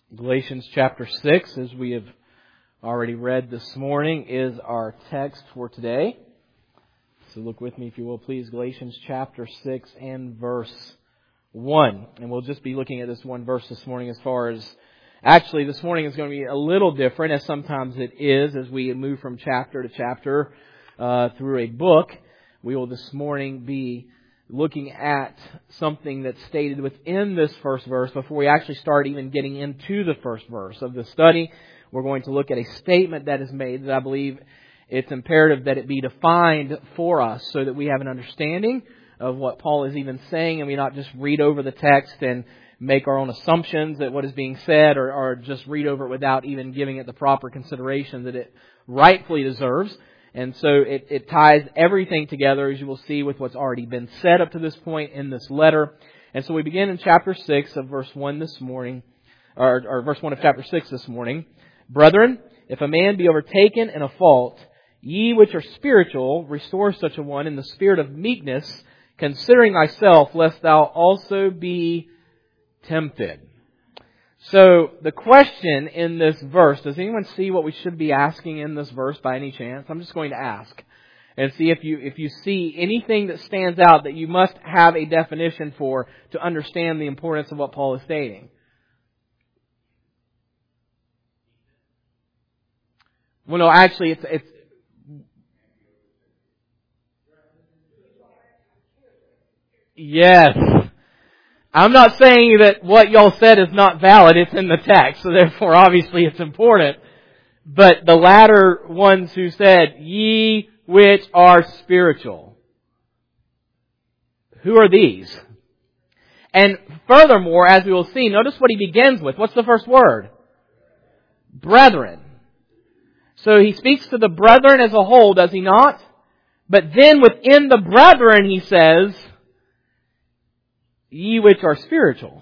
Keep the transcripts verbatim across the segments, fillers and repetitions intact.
Galatians chapter six, as we have already read this morning, is our text for today. So look with me, if you will, please. Galatians chapter six and verse one. And we'll just be looking at this one verse this morning as far as... Actually, this morning is going to be a little different, as sometimes it is, as we move from chapter to chapter uh, through a book. We will this morning be looking at something that's stated within this first verse. Before we actually start even getting into the first verse of the study, we're going to look at a statement that is made that I believe it's imperative that it be defined for us so that we have an understanding of what Paul is even saying, and we not just read over the text and make our own assumptions that what is being said, or, or just read over it without even giving it the proper consideration that it rightfully deserves. And so it, it ties everything together, as you will see, with what's already been said up to this point in this letter. And so we begin in chapter six of verse one this morning, or, or verse one of chapter six this morning. Brethren, if a man be overtaken in a fault, ye which are spiritual, restore such a one in the spirit of meekness, considering thyself, lest thou also be tempted. So, the question in this verse, does anyone see what we should be asking in this verse by any chance? I'm just going to ask and see if you if you see anything that stands out that you must have a definition for to understand the importance of what Paul is stating. Well, no, actually, it's... it's yes. I'm not saying that what y'all said is not valid. It's in the text, so therefore obviously it's important. But the latter ones who said, ye which are spiritual. Who are these? And furthermore, as we will see, notice what he begins with. What's the first word? Brethren. So he speaks to the brethren as a whole, does he not? But then within the brethren he says, ye which are spiritual.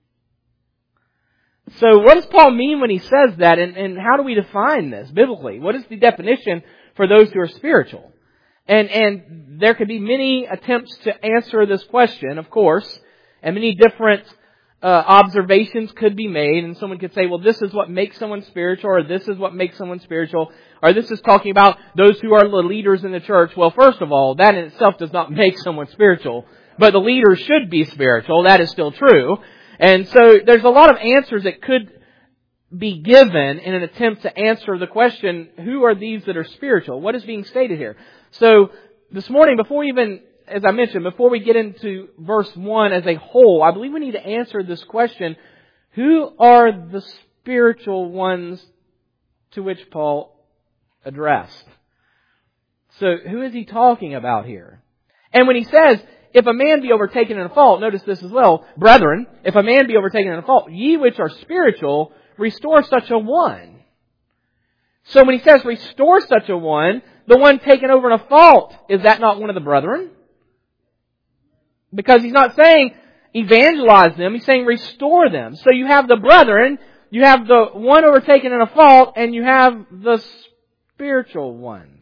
So what does Paul mean when he says that, and, and how do we define this biblically? What is the definition for those who are spiritual? And and there could be many attempts to answer this question, of course, and many different uh, observations could be made, and someone could say, well, this is what makes someone spiritual, or this is what makes someone spiritual, or this is talking about those who are the leaders in the church. Well, first of all, that in itself does not make someone spiritual. But the leader should be spiritual. That is still true. And so there's a lot of answers that could be given in an attempt to answer the question, who are these that are spiritual? What is being stated here? So this morning, before even, as I mentioned, before we get into verse one as a whole, I believe we need to answer this question, who are the spiritual ones to which Paul addressed? So who is he talking about here? And when he says, if a man be overtaken in a fault, notice this as well, brethren, if a man be overtaken in a fault, ye which are spiritual, restore such a one. So when he says restore such a one, the one taken over in a fault, is that not one of the brethren? Because he's not saying evangelize them, he's saying restore them. So you have the brethren, you have the one overtaken in a fault, and you have the spiritual ones.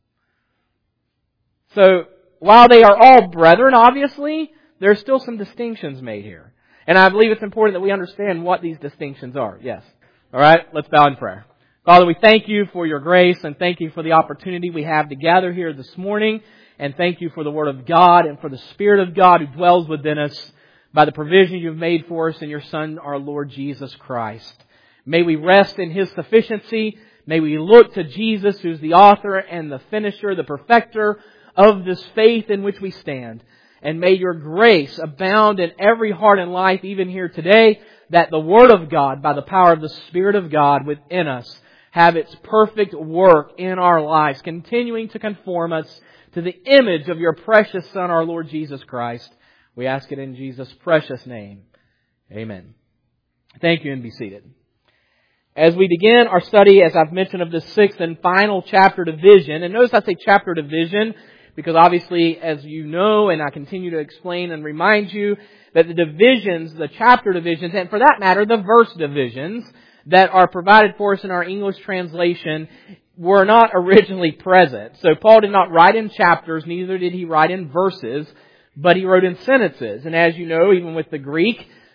So, while they are all brethren, obviously, there are still some distinctions made here. And I believe it's important that we understand what these distinctions are. Yes. All right, let's bow in prayer. Father, we thank you for your grace, and thank you for the opportunity we have to gather here this morning. And thank you for the Word of God and for the Spirit of God who dwells within us by the provision you've made for us in your Son, our Lord Jesus Christ. May we rest in His sufficiency. May we look to Jesus, who's the author and the finisher, the perfecter of this faith in which we stand. And may your grace abound in every heart and life, even here today, that the Word of God, by the power of the Spirit of God within us, have its perfect work in our lives, continuing to conform us to the image of your precious Son, our Lord Jesus Christ. We ask it in Jesus' precious name. Amen. Thank you, and be seated. As we begin our study, as I've mentioned, of the sixth and final chapter division, and notice I say chapter division, because obviously, as you know, and I continue to explain and remind you, that the divisions, the chapter divisions, and for that matter, the verse divisions that are provided for us in our English translation were not originally present. So Paul did not write in chapters, neither did he write in verses, but he wrote in sentences. And as you know, even with the Greek,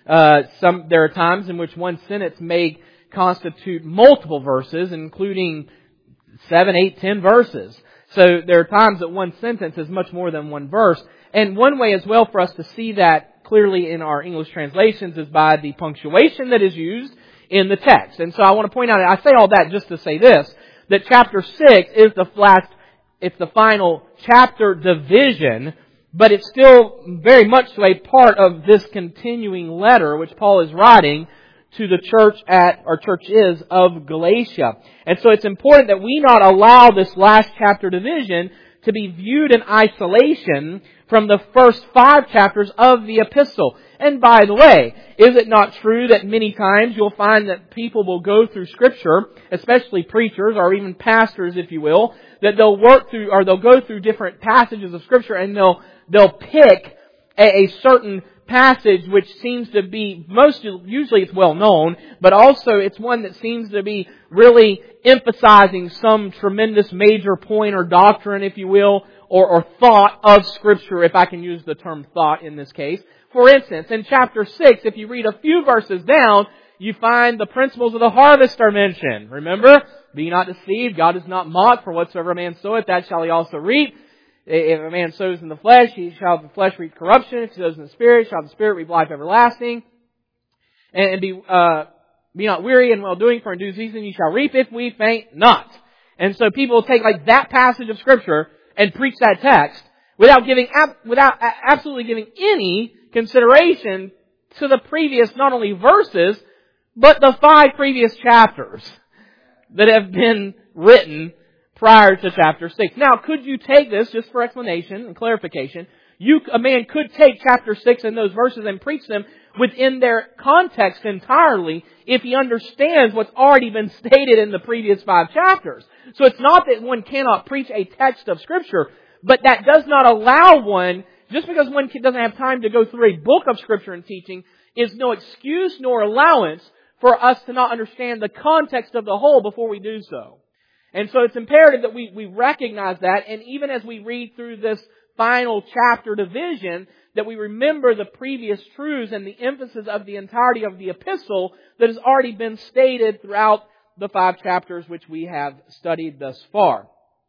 Uh, some there are times in which one sentence may constitute multiple verses, including seven, eight, ten verses. So there are times that one sentence is much more than one verse. And one way as well for us to see that clearly in our English translations is by the punctuation that is used in the text. And so I want to point out, I say all that just to say this, that chapter six is the last, it's the final chapter division, but it's still very much so a part of this continuing letter which Paul is writing to the church at, or church is, of Galatia. And so it's important that we not allow this last chapter division to be viewed in isolation from the first five chapters of the epistle. And by the way, is it not true that many times you'll find that people will go through Scripture, especially preachers or even pastors, if you will, that they'll work through, or they'll go through different passages of Scripture and they'll, they'll pick a, a certain passage which seems to be, most usually it's well known, but also it's one that seems to be really emphasizing some tremendous major point or doctrine, if you will, or, or thought of Scripture, if I can use the term thought in this case. For instance, in chapter six, if you read a few verses down, you find the principles of the harvest are mentioned. Remember, be not deceived, God is not mocked, for whatsoever a man soweth, that shall he also reap. If a man sows in the flesh, he shall the flesh reap corruption. If he sows in the Spirit, shall the Spirit reap life everlasting. And, and be uh, be not weary in well doing, for in due season you shall reap if we faint not. And so people take like that passage of Scripture and preach that text without giving without absolutely giving any consideration to the previous not only verses but the five previous chapters that have been written prior to chapter six. Now, could you take this, just for explanation and clarification, you, a man could take chapter six and those verses and preach them within their context entirely if he understands what's already been stated in the previous five chapters. So it's not that one cannot preach a text of Scripture, but that does not allow one, just because one doesn't have time to go through a book of Scripture and teaching, is no excuse nor allowance for us to not understand the context of the whole before we do so. And so it's imperative that we, we recognize that, and even as we read through this final chapter division, that we remember the previous truths and the emphasis of the entirety of the epistle that has already been stated throughout the five chapters which we have studied thus far.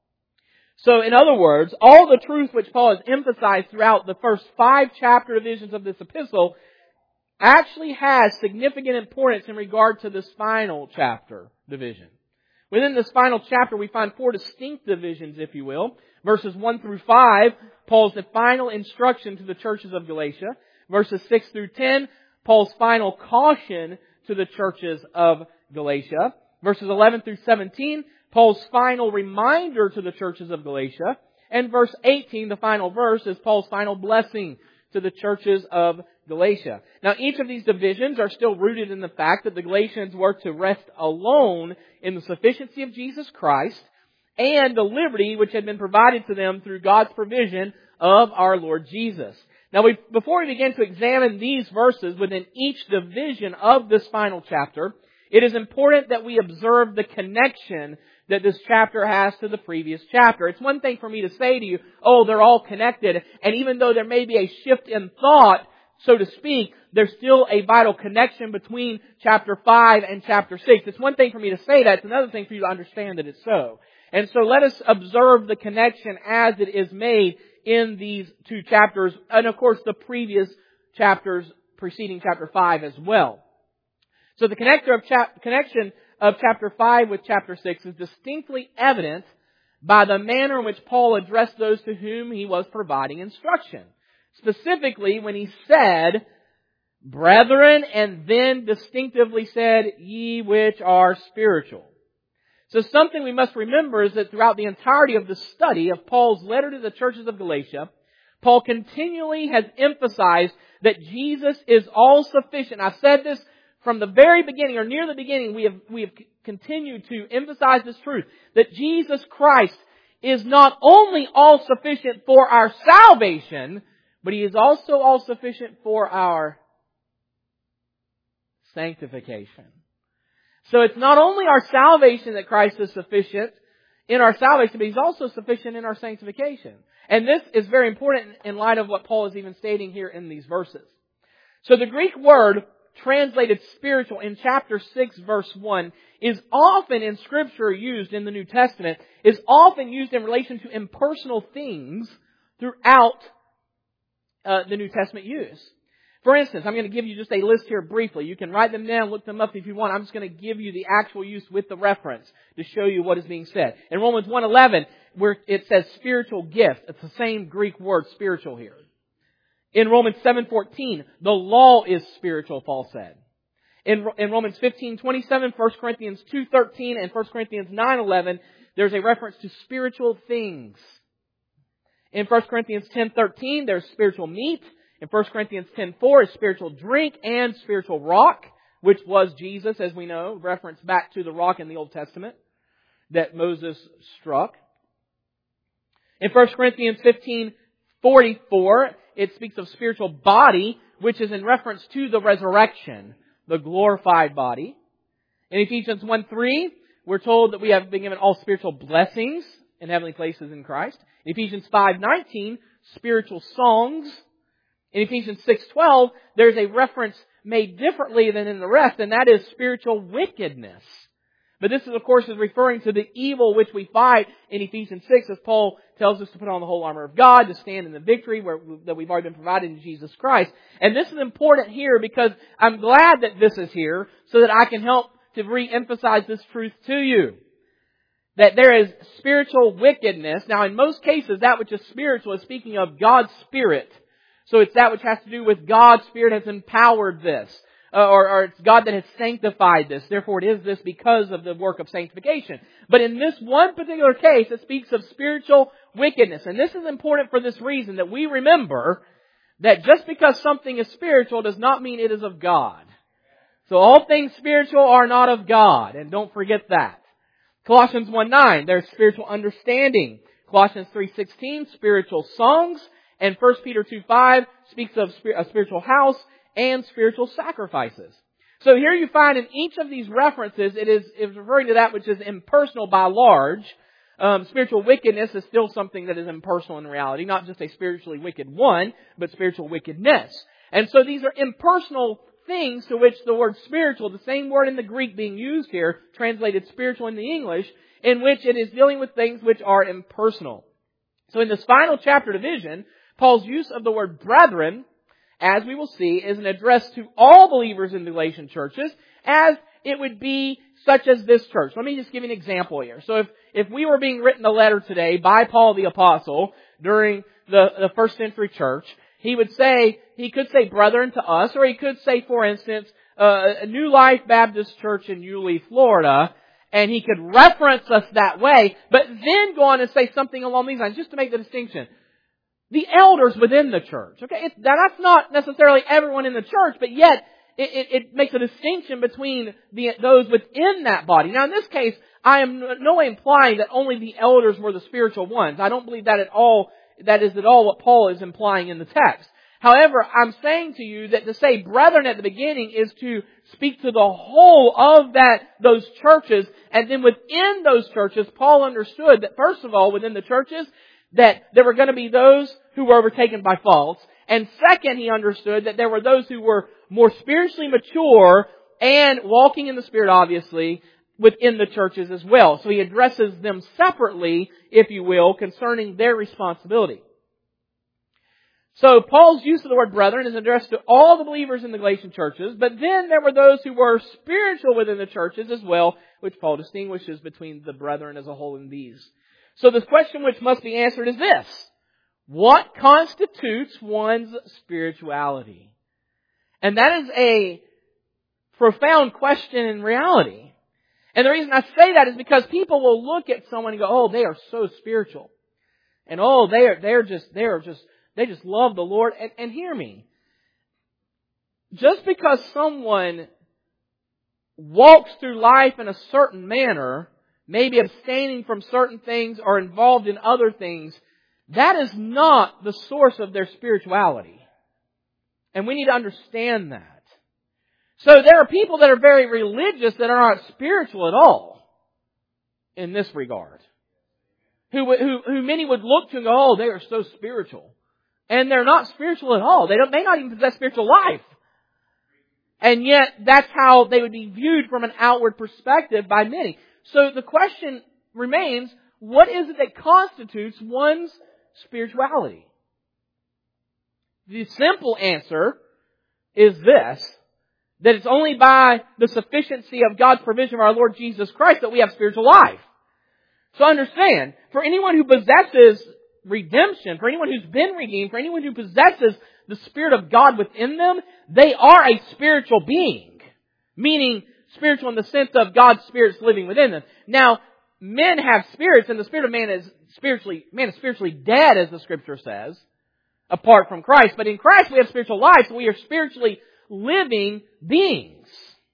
So in other words, all the truth which Paul has emphasized throughout the first five chapter divisions of this epistle actually has significant importance in regard to this final chapter division. Within this final chapter, we find four distinct divisions, if you will. Verses one through five, Paul's final instruction to the churches of Galatia. Verses six through ten, Paul's final caution to the churches of Galatia. Verses eleven through seventeen, Paul's final reminder to the churches of Galatia. And verse eighteen, the final verse, is Paul's final blessing to the churches of Galatia. Now, each of these divisions are still rooted in the fact that the Galatians were to rest alone in the sufficiency of Jesus Christ and the liberty which had been provided to them through God's provision of our Lord Jesus. Now, we, before we begin to examine these verses within each division of this final chapter, it is important that we observe the connection that this chapter has to the previous chapter. It's one thing for me to say to you, oh, they're all connected, and even though there may be a shift in thought, so to speak, there's still a vital connection between chapter five and chapter six. It's one thing for me to say that. It's another thing for you to understand that it's so. And so let us observe the connection as it is made in these two chapters, and of course the previous chapters preceding chapter five as well. So the connector of chap- connection of chapter five with chapter six is distinctly evident by the manner in which Paul addressed those to whom he was providing instruction. Specifically, when he said, brethren, and then distinctively said, ye which are spiritual. So something we must remember is that throughout the entirety of the study of Paul's letter to the churches of Galatia, Paul continually has emphasized that Jesus is all sufficient. I've said this from the very beginning, or near the beginning, we have, we have continued to emphasize this truth, that Jesus Christ is not only all sufficient for our salvation, but He is also all sufficient for our sanctification. So it's not only our salvation that Christ is sufficient in our salvation, but He's also sufficient in our sanctification. And this is very important in light of what Paul is even stating here in these verses. So the Greek word translated spiritual in chapter six verse one is often in Scripture used in the New Testament, is often used in relation to impersonal things throughout uh, the New Testament use. For instance, I'm going to give you just a list here briefly. You can write them down, look them up if you want. I'm just going to give you the actual use with the reference to show you what is being said. In Romans one eleven, where it says spiritual gift, it's the same Greek word spiritual here. In Romans seven fourteen, the law is spiritual, Paul said. In, in Romans fifteen twenty-seven, First Corinthians two thirteen, and First Corinthians nine eleven, there's a reference to spiritual things. In First Corinthians ten thirteen, there's spiritual meat. In First Corinthians ten four is spiritual drink and spiritual rock, which was Jesus, as we know, reference back to the rock in the Old Testament that Moses struck. In First Corinthians fifteen forty-four, it speaks of spiritual body, which is in reference to the resurrection, the glorified body. In Ephesians one three, we're told that we have been given all spiritual blessings in heavenly places in Christ. In Ephesians five nineteen, spiritual songs. In Ephesians six twelve, there's a reference made differently than in the rest, and that is spiritual wickedness. But this, is, of course, is referring to the evil which we fight in Ephesians six, as Paul tells us to put on the whole armor of God, to stand in the victory where, that we've already been provided in Jesus Christ. And this is important here because I'm glad that this is here so that I can help to re-emphasize this truth to you. That there is spiritual wickedness. Now, in most cases, that which is spiritual is speaking of God's Spirit. So it's that which has to do with God's Spirit has empowered this. Uh, or, or it's God that has sanctified this. Therefore, it is this because of the work of sanctification. But in this one particular case, it speaks of spiritual wickedness. And this is important for this reason, that we remember that just because something is spiritual does not mean it is of God. So all things spiritual are not of God. And don't forget that. Colossians one nine, there's spiritual understanding. Colossians three sixteen, spiritual songs. And First Peter two five speaks of a spiritual house and spiritual sacrifices. So here you find in each of these references, it is, it is referring to that which is impersonal by large. Um, spiritual wickedness is still something that is impersonal in reality, not just a spiritually wicked one, but spiritual wickedness. And so these are impersonal things to which the word spiritual, the same word in the Greek being used here, translated spiritual in the English, in which it is dealing with things which are impersonal. So in this final chapter division, Paul's use of the word brethren, as we will see, is an address to all believers in the Galatian churches, as it would be such as this church. Let me just give you an example here. So if, if we were being written a letter today by Paul the Apostle during the, the first century church, he would say, he could say brethren to us, or he could say, for instance, uh, a New Life Baptist Church in Yulee, Florida, and he could reference us that way, but then go on and say something along these lines, just to make the distinction. The elders within the church. Okay, it's, that's not necessarily everyone in the church, but yet it, it, it makes a distinction between the, those within that body. Now, in this case, I am no way implying that only the elders were the spiritual ones. I don't believe that at all. That is at all what Paul is implying in the text. However, I'm saying to you that to say brethren at the beginning is to speak to the whole of that those churches, and then within those churches, Paul understood that first of all, within the churches, that there were going to be those who were overtaken by faults. And second, he understood that there were those who were more spiritually mature and walking in the Spirit, obviously, within the churches as well. So he addresses them separately, if you will, concerning their responsibility. So Paul's use of the word brethren is addressed to all the believers in the Galatian churches, but then there were those who were spiritual within the churches as well, which Paul distinguishes between the brethren as a whole and these. So the question which must be answered is this: what constitutes one's spirituality? And that is a profound question in reality. And the reason I say that is because people will look at someone and go, oh, they are so spiritual. And oh, they are, they're just, they're just, they just love the Lord. And, and hear me. Just because someone walks through life in a certain manner, maybe abstaining from certain things or involved in other things, that is not the source of their spirituality. And we need to understand that. So there are people that are very religious that are not spiritual at all in this regard. Who, who, who many would look to and go, oh, they are so spiritual. And they're not spiritual at all. They don't, they not even possess spiritual life. And yet, that's how they would be viewed from an outward perspective by many. So the question remains, what is it that constitutes one's spirituality? The simple answer is this, that it's only by the sufficiency of God's provision of our Lord Jesus Christ that we have spiritual life. So understand, for anyone who possesses redemption, for anyone who's been redeemed, for anyone who possesses the Spirit of God within them, they are a spiritual being. Meaning, spiritual in the sense of God's Spirit's living within them. Now, men have spirits, and the spirit of man is spiritually, man is spiritually dead, as the Scripture says, apart from Christ. But in Christ we have spiritual life, so we are spiritually living beings.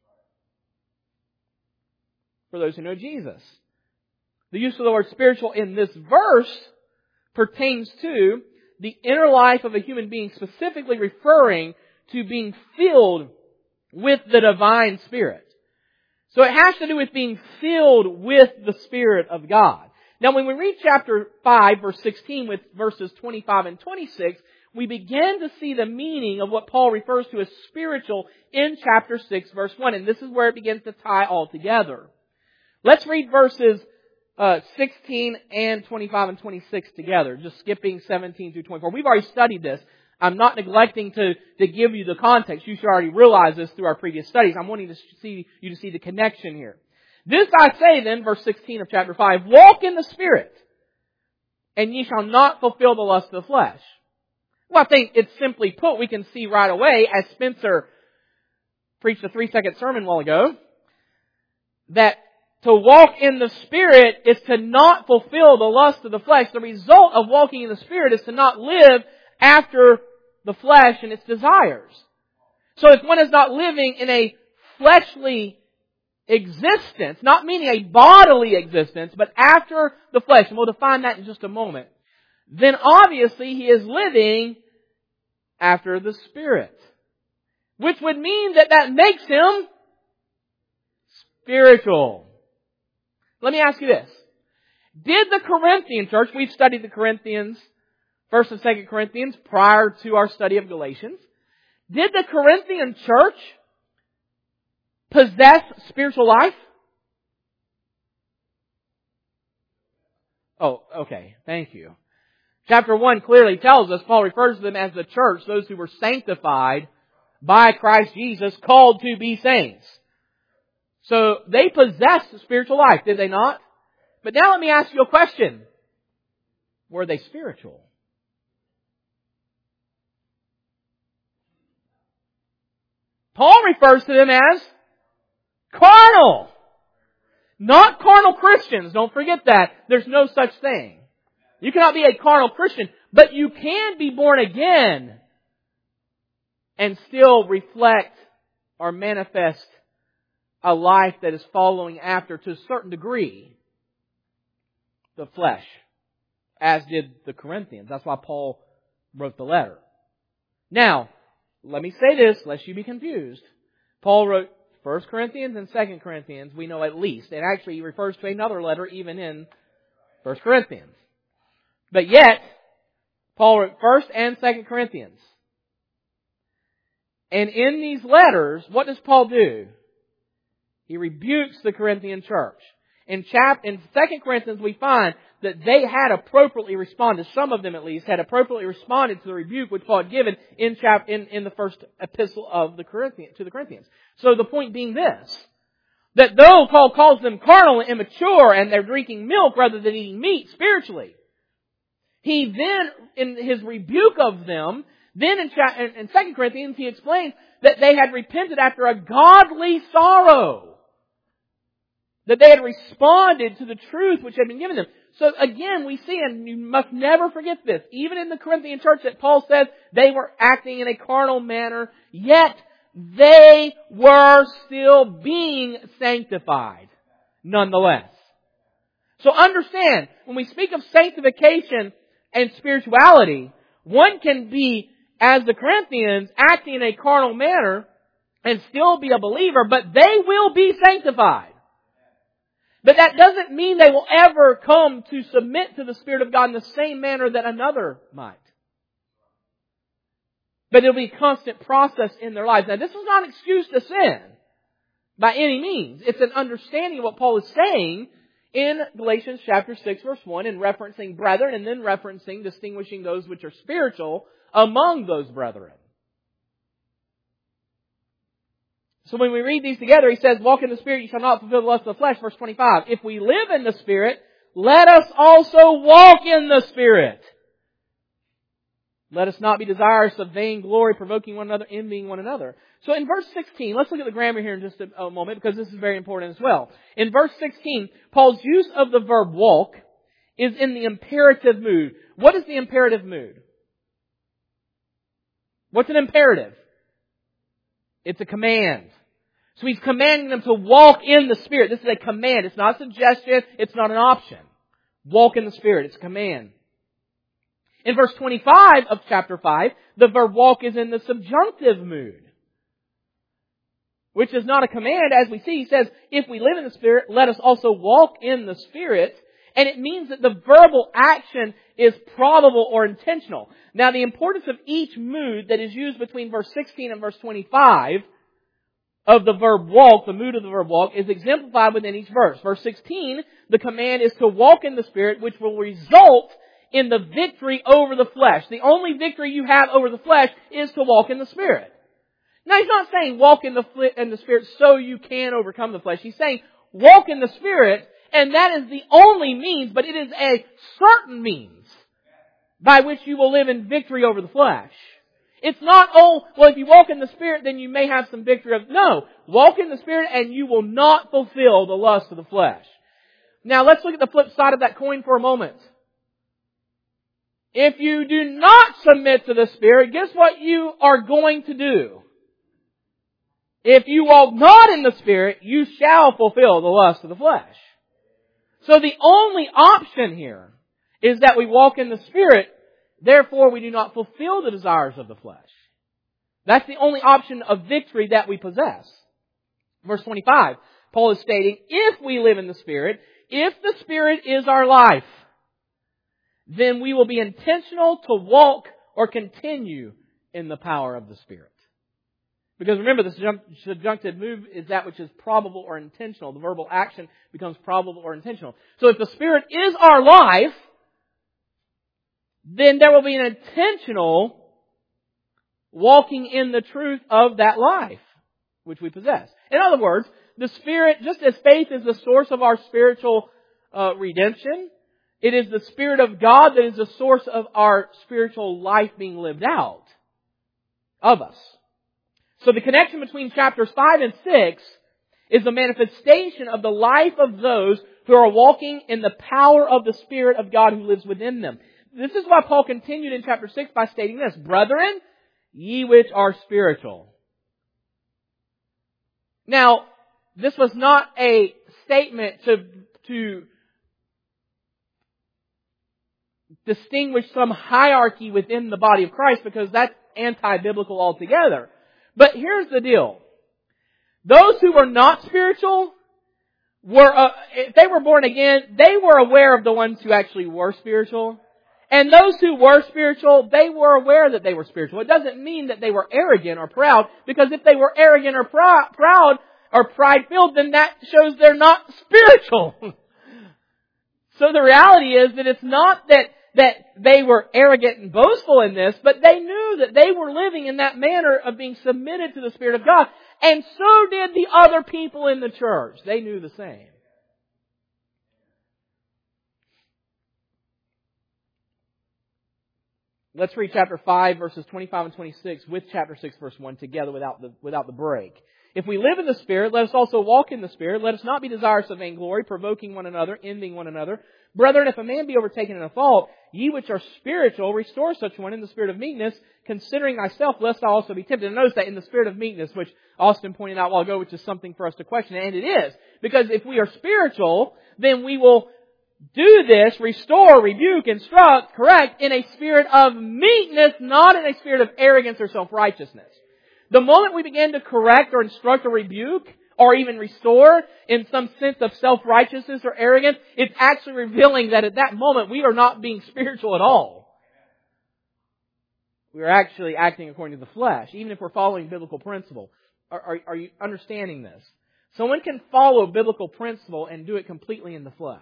For those who know Jesus. The use of the word spiritual in this verse pertains to the inner life of a human being, specifically referring to being filled with the divine Spirit. So it has to do with being filled with the Spirit of God. Now when we read chapter five, verse sixteen, with verses twenty-five and twenty-six, we begin to see the meaning of what Paul refers to as spiritual in chapter six, verse one. And this is where it begins to tie all together. Let's read verses uh, sixteen and twenty-five and twenty-six together, just skipping seventeen through twenty-four. We've already studied this. I'm not neglecting to, to give you the context. You should already realize this through our previous studies. I'm wanting to see you to see the connection here. This I say then, verse sixteen of chapter five, walk in the Spirit, and ye shall not fulfill the lust of the flesh. Well, I think it's simply put, we can see right away, as Spencer preached a three-second sermon a while ago, that to walk in the Spirit is to not fulfill the lust of the flesh. The result of walking in the Spirit is to not live after the flesh and its desires. So if one is not living in a fleshly existence, not meaning a bodily existence, but after the flesh, and we'll define that in just a moment, then obviously he is living after the Spirit. Which would mean that that makes him spiritual. Let me ask you this. Did the Corinthian church, we've studied the Corinthians, First and Second Corinthians, prior to our study of Galatians, did the Corinthian church possess spiritual life? Oh, okay. Thank you. Chapter one clearly tells us, Paul refers to them as the church, those who were sanctified by Christ Jesus, called to be saints. So they possessed spiritual life, did they not? But now let me ask you a question. Were they spiritual? Paul refers to them as carnal. Not carnal Christians. Don't forget that. There's no such thing. You cannot be a carnal Christian, but you can be born again and still reflect or manifest a life that is following after, to a certain degree, the flesh, as did the Corinthians. That's why Paul wrote the letter. Now, let me say this, lest you be confused. Paul wrote First Corinthians and Second Corinthians, we know at least. And actually he refers to another letter even in First Corinthians. But yet, Paul wrote First and Second Corinthians. And in these letters, what does Paul do? He rebukes the Corinthian church. In chap in Second Corinthians we find that they had appropriately responded, some of them at least, had appropriately responded to the rebuke which Paul had given in chap in, in the first epistle of the Corinthians to the Corinthians. So the point being this, that though Paul calls them carnal and immature and they're drinking milk rather than eating meat spiritually, he then, in his rebuke of them, then in, in, in Second Corinthians he explains that they had repented after a godly sorrow. That they had responded to the truth which had been given them. So again, we see, and you must never forget this, even in the Corinthian church that Paul says they were acting in a carnal manner, yet they were still being sanctified nonetheless. So understand, when we speak of sanctification and spirituality, one can be, as the Corinthians, acting in a carnal manner and still be a believer, but they will be sanctified. But that doesn't mean they will ever come to submit to the Spirit of God in the same manner that another might. But it'll be a constant process in their lives. Now, this is not an excuse to sin by any means. It's an understanding of what Paul is saying in Galatians chapter six, verse one, and referencing brethren, and then referencing, distinguishing those which are spiritual among those brethren. So when we read these together, he says, walk in the Spirit, you shall not fulfill the lust of the flesh. Verse twenty-five, if we live in the Spirit, let us also walk in the Spirit. Let us not be desirous of vain glory, provoking one another, envying one another. So in verse sixteen, let's look at the grammar here in just a, a moment, because this is very important as well. In verse sixteen, Paul's use of the verb walk is in the imperative mood. What is the imperative mood? What's an imperative? It's a command. So he's commanding them to walk in the Spirit. This is a command. It's not a suggestion. It's not an option. Walk in the Spirit. It's a command. In verse twenty-five of chapter five, the verb walk is in the subjunctive mood, which is not a command. As we see, he says, if we live in the Spirit, let us also walk in the Spirit. And it means that the verbal action is probable or intentional. Now, the importance of each mood that is used between verse sixteen and verse twenty-five of the verb walk, the mood of the verb walk, is exemplified within each verse. Verse sixteen, the command is to walk in the Spirit, which will result in the victory over the flesh. The only victory you have over the flesh is to walk in the Spirit. Now, he's not saying walk in the, in the Spirit so you can overcome the flesh. He's saying walk in the Spirit, and that is the only means, but it is a certain means by which you will live in victory over the flesh. It's not, oh, well, if you walk in the Spirit, then you may have some victory. Of, no, walk in the Spirit and you will not fulfill the lust of the flesh. Now, let's look at the flip side of that coin for a moment. If you do not submit to the Spirit, guess what you are going to do? If you walk not in the Spirit, you shall fulfill the lust of the flesh. So the only option here is that we walk in the Spirit, therefore we do not fulfill the desires of the flesh. That's the only option of victory that we possess. Verse twenty-five, Paul is stating, if we live in the Spirit, if the Spirit is our life, then we will be intentional to walk or continue in the power of the Spirit. Because remember, the subjunctive move is that which is probable or intentional. The verbal action becomes probable or intentional. So if the Spirit is our life, then there will be an intentional walking in the truth of that life which we possess. In other words, the Spirit, just as faith is the source of our spiritual uh, redemption, it is the Spirit of God that is the source of our spiritual life being lived out of us. So the connection between chapters five and six is the manifestation of the life of those who are walking in the power of the Spirit of God who lives within them. This is why Paul continued in chapter six by stating this, brethren, ye which are spiritual. Now, this was not a statement to, to distinguish some hierarchy within the body of Christ, because that's anti-biblical altogether. But here's the deal. Those who were not spiritual were, uh, if they were born again, they were aware of the ones who actually were spiritual. And those who were spiritual, they were aware that they were spiritual. It doesn't mean that they were arrogant or proud, because if they were arrogant or prou- proud or pride-filled, then that shows they're not spiritual. So the reality is that it's not that that they were arrogant and boastful in this, but they knew that they were living in that manner of being submitted to the Spirit of God. And so did the other people in the church. They knew the same. Let's read chapter five, verses twenty-five and twenty-six with chapter six, verse one together without the, without the break. If we live in the Spirit, let us also walk in the Spirit. Let us not be desirous of vainglory, provoking one another, envying one another. Brethren, if a man be overtaken in a fault, ye which are spiritual, restore such one in the spirit of meekness, considering thyself, lest thou also be tempted. And notice that in the spirit of meekness, which Austin pointed out a while ago, which is something for us to question. And it is. Because if we are spiritual, then we will do this, restore, rebuke, instruct, correct, in a spirit of meekness, not in a spirit of arrogance or self-righteousness. The moment we begin to correct or instruct or rebuke, or even restore in some sense of self-righteousness or arrogance, it's actually revealing that at that moment we are not being spiritual at all. we're actually acting according to the flesh, even if we're following biblical principle. Are, are, are you understanding this? Someone can follow biblical principle and do it completely in the flesh.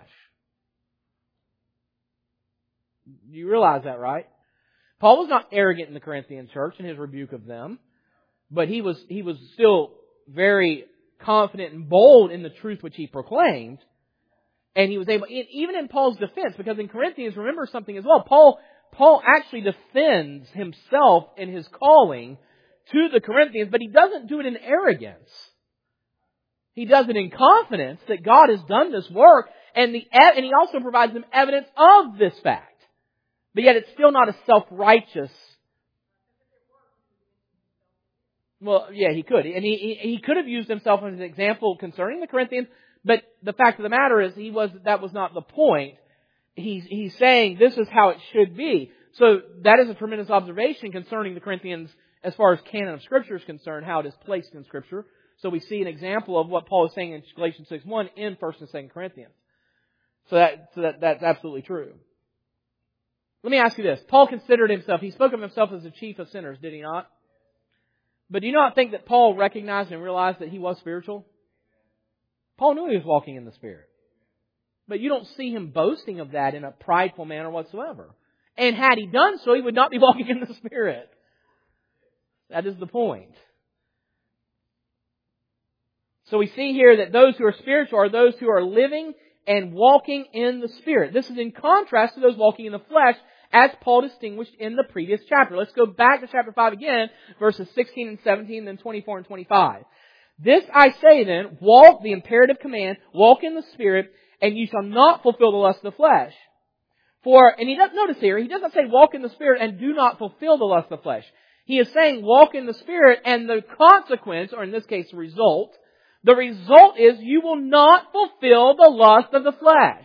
You realize that, right? Paul was not arrogant in the Corinthian church in his rebuke of them, but he was he was still very confident and bold in the truth which he proclaimed. And he was able, even in Paul's defense, because in Corinthians, remember something as well, Paul Paul actually defends himself in his calling to the Corinthians, but he doesn't do it in arrogance. He does it in confidence that God has done this work, and the and he also provides them evidence of this fact. But yet it's still not a self-righteous. Well, yeah, he could. And he, he, he could have used himself as an example concerning the Corinthians, but the fact of the matter is he was that was not the point. He's, he's saying this is how it should be. So that is a tremendous observation concerning the Corinthians as far as canon of Scripture is concerned, how it is placed in Scripture. So we see an example of what Paul is saying in Galatians six one in First and Second Corinthians. So that, so that that's absolutely true. Let me ask you this. Paul considered himself, he spoke of himself as the chief of sinners, did he not? But do you not think that Paul recognized and realized that he was spiritual? Paul knew he was walking in the Spirit. But you don't see him boasting of that in a prideful manner whatsoever. And had he done so, he would not be walking in the Spirit. That is the point. So we see here that those who are spiritual are those who are living and walking in the Spirit. This is in contrast to those walking in the flesh, as Paul distinguished in the previous chapter. Let's go back to chapter five again, verses sixteen and seventeen, then twenty-four and twenty-five. This I say then, walk, the imperative command, walk in the Spirit, and you shall not fulfill the lust of the flesh. For, and he doesn't notice here, he doesn't say walk in the Spirit and do not fulfill the lust of the flesh. He is saying walk in the Spirit, and the consequence, or in this case the result, the result is you will not fulfill the lust of the flesh.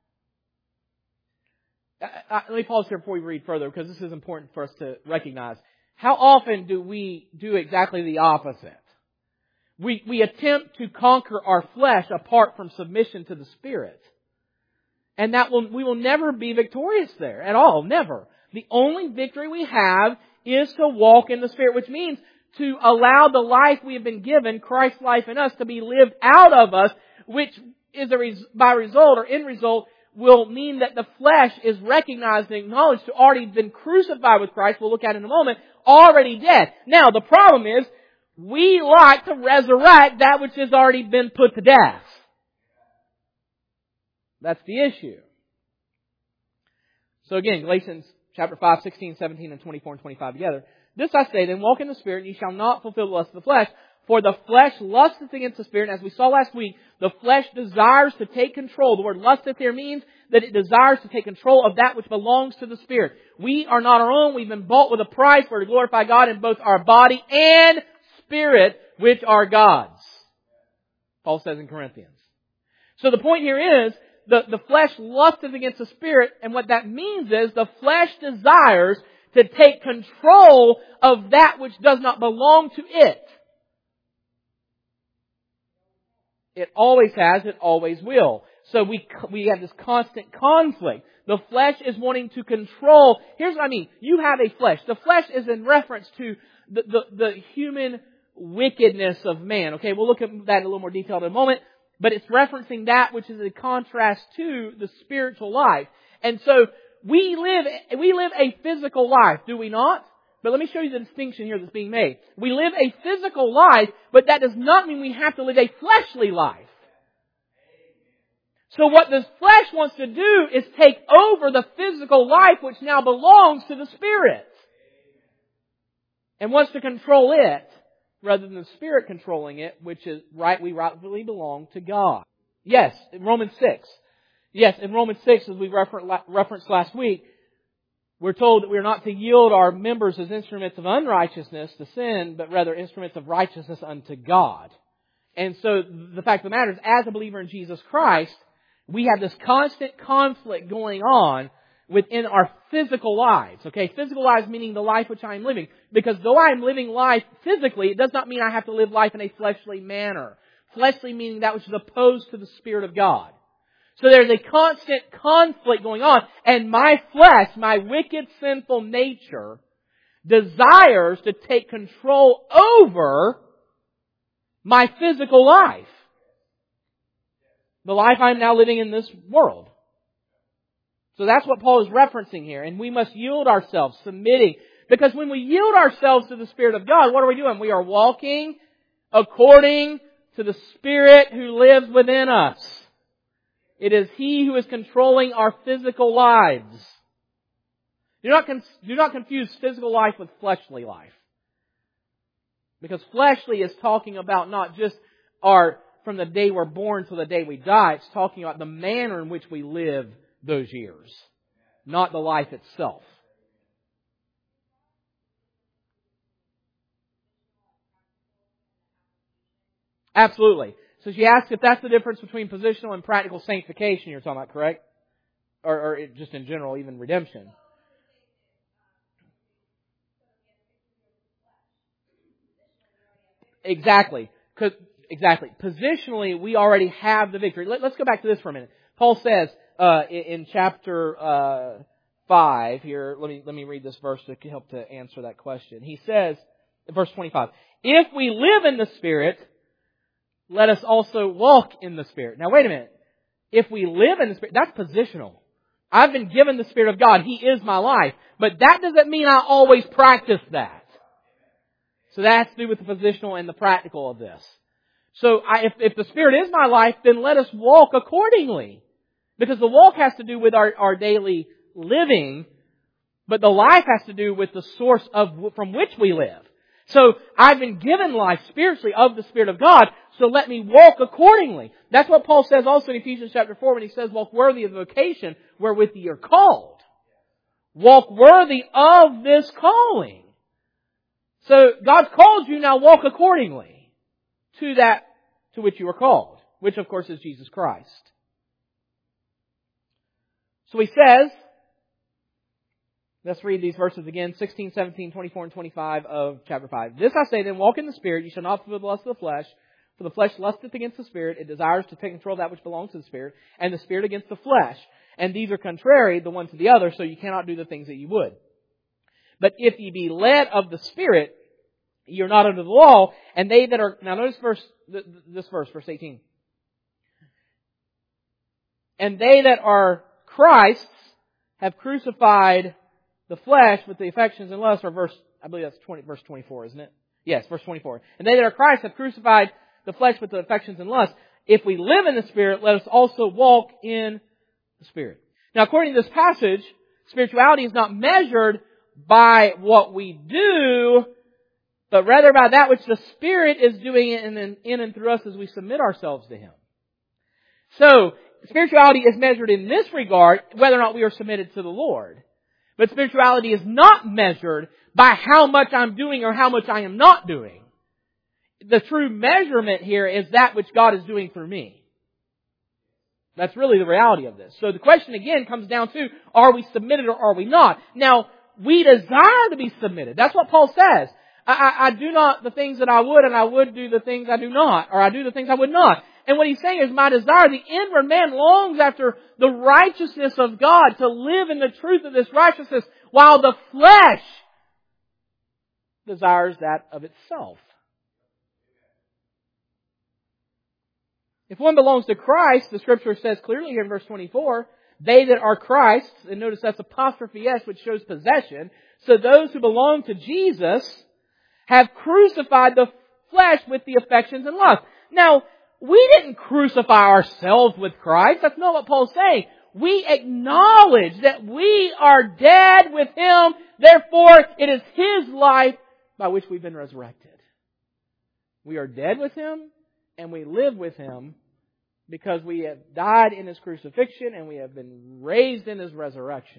Uh, let me pause here before we read further, because this is important for us to recognize. How often do we do exactly the opposite? We, we attempt to conquer our flesh apart from submission to the Spirit. And that will, we will never be victorious there at all. Never. The only victory we have is to walk in the Spirit, which means to allow the life we have been given, Christ's life in us, to be lived out of us, which is a res- by result or end result will mean that the flesh is recognized and acknowledged to already been crucified with Christ. We'll look at in a moment. Already dead. Now, the problem is, we like to resurrect that which has already been put to death. That's the issue. So again, Galatians chapter five, sixteen, seventeen, and twenty-four and twenty-five together. This I say, then walk in the Spirit, and ye shall not fulfill the lust of the flesh. For the flesh lusteth against the Spirit. And as we saw last week, the flesh desires to take control. The word lusteth here means that it desires to take control of that which belongs to the Spirit. We are not our own. We've been bought with a price. We're to glorify God in both our body and spirit, which are God's. Paul says in Corinthians. So the point here is, the, the flesh lusteth against the Spirit, and what that means is the flesh desires to take control of that which does not belong to it. It always has, it always will. So we we have this constant conflict. The flesh is wanting to control. Here's what I mean. You have a flesh. The flesh is in reference to the, the, the human wickedness of man. Okay, we'll look at that in a little more detail in a moment. But it's referencing that which is a contrast to the spiritual life. And so we live we live a physical life, do we not? But let me show you the distinction here that's being made. We live a physical life, but that does not mean we have to live a fleshly life. So what the flesh wants to do is take over the physical life which now belongs to the Spirit. And wants to control it rather than the Spirit controlling it, which is right, we rightfully belong to God. Yes, in Romans six. Yes, in Romans six, as we referenced last week, we're told that we're not to yield our members as instruments of unrighteousness to sin, but rather instruments of righteousness unto God. And so the fact of the matter is, as a believer in Jesus Christ, we have this constant conflict going on within our physical lives. Okay, physical lives meaning the life which I am living. Because though I am living life physically, it does not mean I have to live life in a fleshly manner. Fleshly meaning that which is opposed to the Spirit of God. So there's a constant conflict going on. And my flesh, my wicked, sinful nature, desires to take control over my physical life. The life I'm now living in this world. So that's what Paul is referencing here. And we must yield ourselves, submitting. Because when we yield ourselves to the Spirit of God, what are we doing? We are walking according to the Spirit who lives within us. It is He who is controlling our physical lives. Do not, con- do not confuse physical life with fleshly life. Because fleshly is talking about not just our, from the day we're born to the day we die. It's talking about the manner in which we live those years. Not the life itself. Absolutely. So she asks if that's the difference between positional and practical sanctification you're talking about, correct? Or, or just in general, even redemption. Exactly. Exactly. Positionally, we already have the victory. Let, let's go back to this for a minute. Paul says uh, in, in chapter uh, five here. Let me let me read this verse to help to answer that question. He says, verse twenty-five: "If we live in the Spirit, let us also walk in the Spirit." Now, wait a minute. If we live in the Spirit, that's positional. I've been given the Spirit of God. He is my life. But that doesn't mean I always practice that. So that has to do with the positional and the practical of this. So I, if, if the Spirit is my life, then let us walk accordingly. Because the walk has to do with our, our daily living, but the life has to do with the source of from which we live. So I've been given life spiritually of the Spirit of God, so let me walk accordingly. That's what Paul says also in Ephesians chapter four when he says, "Walk worthy of the vocation wherewith ye are called." Walk worthy of this calling. So God's called you, now walk accordingly to that to which you are called, which of course is Jesus Christ. So he says, let's read these verses again, sixteen, seventeen, twenty-four, and twenty-five of chapter five. "This I say then, walk in the Spirit, you shall not fulfill the lust of the flesh. For the flesh lusteth against the Spirit, it desires to take control of that which belongs to the Spirit, and the Spirit against the flesh. And these are contrary the one to the other, so you cannot do the things that you would. But if ye be led of the Spirit, ye are not under the law, and they that are..." Now notice verse, this verse, verse eighteen. "And they that are Christ's have crucified the flesh with the affections and lusts," or verse, I believe that's twenty, verse twenty-four, isn't it? Yes, verse twenty-four. "And they that are Christ have crucified the flesh with the affections and lusts. If we live in the Spirit, let us also walk in the Spirit." Now, according to this passage, spirituality is not measured by what we do, but rather by that which the Spirit is doing in and, in and through us as we submit ourselves to Him. So, spirituality is measured in this regard, whether or not we are submitted to the Lord. But spirituality is not measured by how much I'm doing or how much I am not doing. The true measurement here is that which God is doing through me. That's really the reality of this. So the question again comes down to, are we submitted or are we not? Now, we desire to be submitted. That's what Paul says. I, I, I do not the things that I would, and I would do the things I do not. Or I do the things I would not. And what he's saying is, my desire, the inward man longs after the righteousness of God, to live in the truth of this righteousness, while the flesh desires that of itself. If one belongs to Christ, the Scripture says clearly here in verse twenty-four, "They that are Christ's," and notice that's apostrophe S, which shows possession. So those who belong to Jesus have crucified the flesh with the affections and lusts. Now, we didn't crucify ourselves with Christ. That's not what Paul's saying. We acknowledge that we are dead with Him. Therefore, it is His life by which we've been resurrected. We are dead with Him, and we live with Him because we have died in His crucifixion and we have been raised in His resurrection.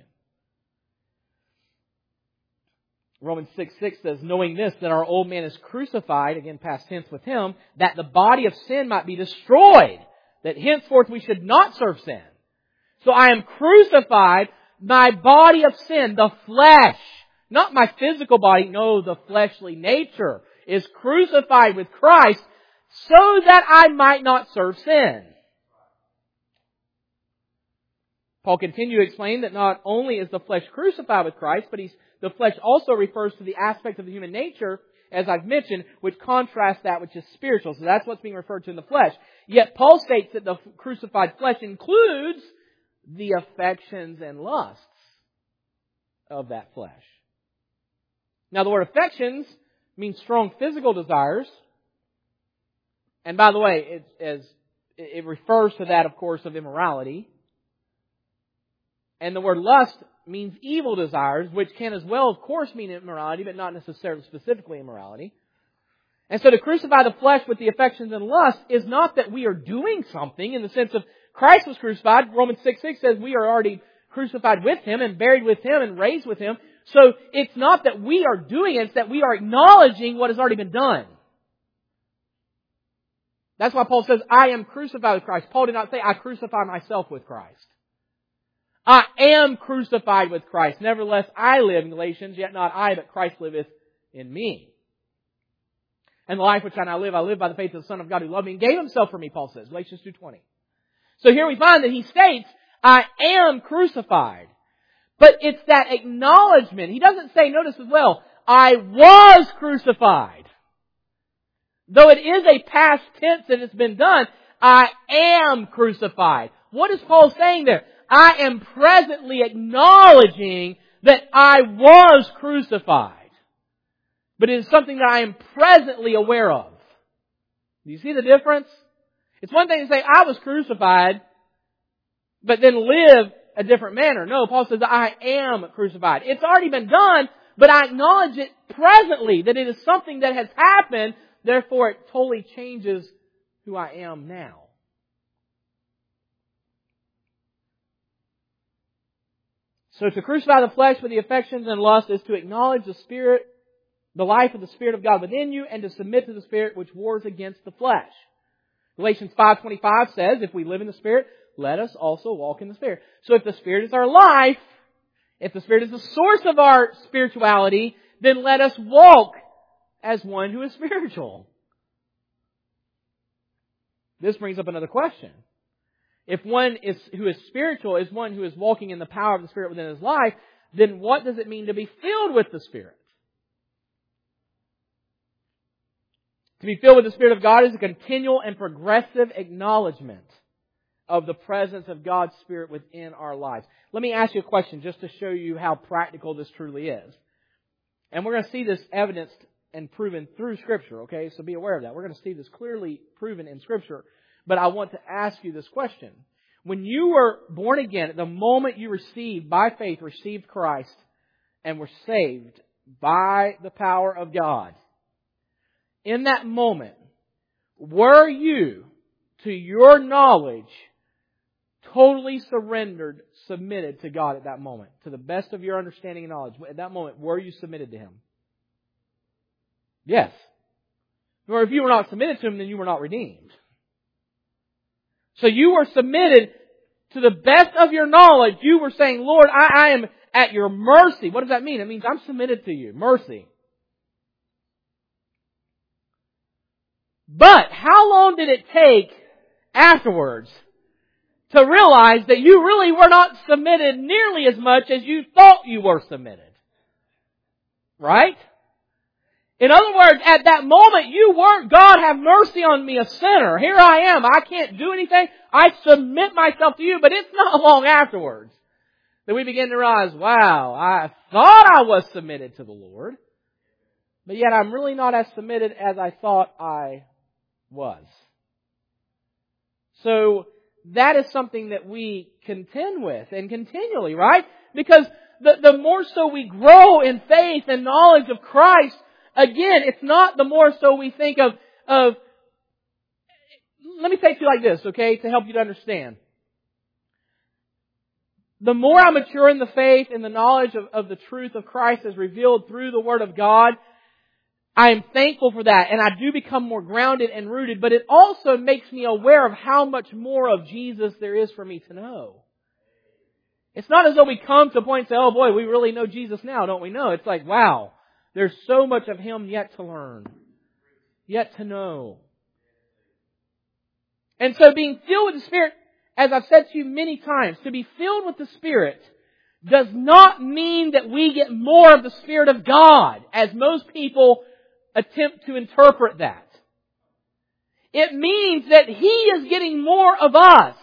Romans six six says, "Knowing this, that our old man is crucified," again past tense, "with Him, that the body of sin might be destroyed, that henceforth we should not serve sin." So I am crucified, my body of sin, the flesh, not my physical body, no, the fleshly nature is crucified with Christ so that I might not serve sin. Paul continued to explain that not only is the flesh crucified with Christ, but he's, the flesh also refers to the aspect of the human nature, as I've mentioned, which contrasts that which is spiritual. So that's what's being referred to in the flesh. Yet Paul states that the crucified flesh includes the affections and lusts of that flesh. Now the word affections means strong physical desires. And by the way, it, as, it refers to that, of course, of immorality. And the word lust means evil desires, which can as well, of course, mean immorality, but not necessarily specifically immorality. And so to crucify the flesh with the affections and lust is not that we are doing something in the sense of Christ was crucified. Romans six six says we are already crucified with Him and buried with Him and raised with Him. So it's not that we are doing it, it's that we are acknowledging what has already been done. That's why Paul says, I am crucified with Christ. Paul did not say, I crucify myself with Christ. I am crucified with Christ. Nevertheless, I live, in Galatians, yet not I, but Christ liveth in me. And the life which I now live, I live by the faith of the Son of God who loved me and gave Himself for me, Paul says, Galatians two twenty. So here we find that he states, I am crucified. But it's that acknowledgement. He doesn't say, notice as well, I was crucified. Though it is a past tense that it's been done, I am crucified. What is Paul saying there? I am presently acknowledging that I was crucified. But it is something that I am presently aware of. Do you see the difference? It's one thing to say, I was crucified, but then live a different manner. No, Paul says, I am crucified. It's already been done, but I acknowledge it presently, that it is something that has happened. Therefore, it totally changes who I am now. So to crucify the flesh with the affections and lust is to acknowledge the Spirit, the life of the Spirit of God within you, and to submit to the Spirit which wars against the flesh. Galatians five twenty-five says, if we live in the Spirit, let us also walk in the Spirit. So if the Spirit is our life, if the Spirit is the source of our spirituality, then let us walk as one who is spiritual. This brings up another question. If one is who is spiritual is one who is walking in the power of the Spirit within his life, then what does it mean to be filled with the Spirit? To be filled with the Spirit of God is a continual and progressive acknowledgement of the presence of God's Spirit within our lives. Let me ask you a question just to show you how practical this truly is. And we're going to see this evidenced and proven through Scripture, okay? So be aware of that. We're going to see this clearly proven in Scripture. But I want to ask you this question. When you were born again, at the moment you received, by faith, received Christ and were saved by the power of God, in that moment, were you, to your knowledge, totally surrendered, submitted to God at that moment? To the best of your understanding and knowledge, at that moment, were you submitted to Him? Yes. Or if you were not submitted to Him, then you were not redeemed. So you were submitted to the best of your knowledge. You were saying, Lord, I, I am at your mercy. What does that mean? It means I'm submitted to you. Mercy. But how long did it take afterwards to realize that you really were not submitted nearly as much as you thought you were submitted? Right? In other words, at that moment, you weren't, God, have mercy on me, a sinner. Here I am. I can't do anything. I submit myself to you. But it's not long afterwards that we begin to realize, wow, I thought I was submitted to the Lord, but yet I'm really not as submitted as I thought I was. So that is something that we contend with and continually, right? Because the, the more so we grow in faith and knowledge of Christ, again, it's not the more so we think of, of, let me say it to you like this, okay, to help you to understand. The more I mature in the faith and the knowledge of, of the truth of Christ as revealed through the Word of God, I am thankful for that, and I do become more grounded and rooted, but it also makes me aware of how much more of Jesus there is for me to know. It's not as though we come to a point and say, oh boy, we really know Jesus now, don't we know? It's like, wow, there's so much of Him yet to learn, yet to know. And so being filled with the Spirit as I've said to you many times, to be filled with the Spirit does not mean that we get more of the Spirit of God, as most people attempt to interpret that. It means that He is getting more of us.